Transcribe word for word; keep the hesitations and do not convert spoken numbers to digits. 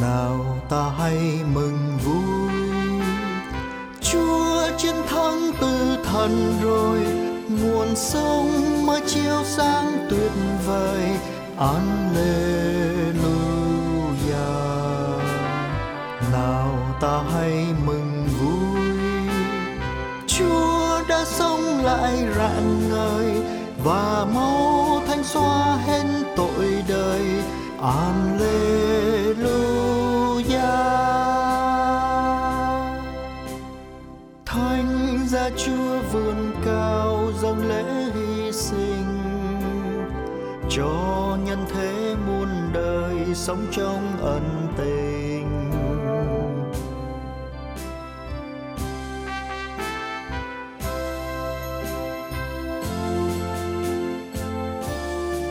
Nào ta hãy mừng vui, Chúa chiến thắng tử thần rồi, nguồn sống mới chiếu sáng tuyệt vời. Alleluia. Nào ta hãy mừng vui, Chúa đã sống lại rạng ngời, và máu thanh xóa hết tội đời. Alleluia. Thánh giá Chúa vươn cao dâng lễ hy sinh, cho nhân thế muôn đời sống trong ân tình.